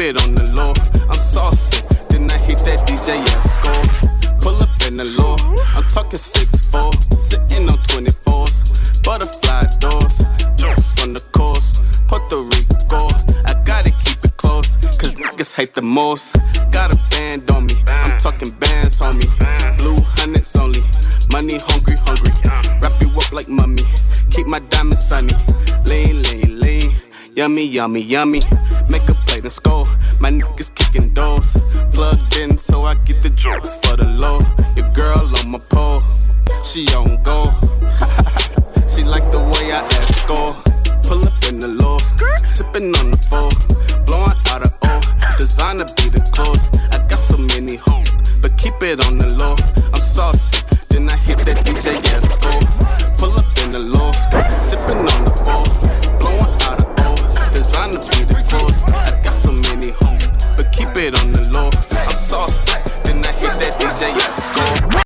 it on the low. I'm saucy, then I hit that DJ score. Pull up in the low, I'm talking 6'4", sitting on 24s, butterfly doors, jokes from the coast, Puerto Rico. I gotta keep it close, cause niggas hate the most. Got a band on me, I'm talking bands, homie. Blue hundreds only, money hungry, hungry. Wrap you up like mummy, keep my diamonds sunny. Lean, lean, lean, yummy, yummy, yummy. Make a plate and score, my niggas kicking doors. Plugged in so I get the drugs for the low. Your girl on my pole, she on go. She like the way I ask score. Pull up in the low, sipping on the floor, blowing out of O. Designer be the clothes. I got so many hoes, but keep it on the low. I'm saucy,